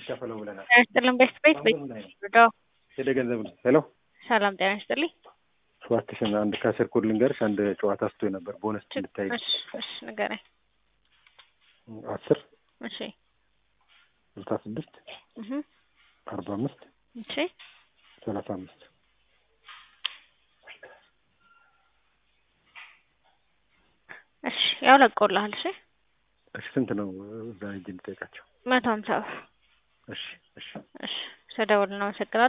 ይከፈለው ብለናል። ያስጥልን በስፔስ በዶ ሄደ ገንዘብ ነው። ሄሎ ሰላም ጤና ይስጥልኝ። እባክሽን አንድ ከስር ኮድ ልንገርሽ። አንድ ጨዋታ ስቶኝ ነበር ቦነስ እንድታይ። እሺ ንገረኝ። 10 እሺ 66 45 እሺ 35 እሺ ያው ለቆልሃል። እሺ እሺ ስንት ነው እዛ ሂጅ ልጠይቃቸው? 150 እሺ እሺ እሺ ሰደውልና መሰግናለሁ።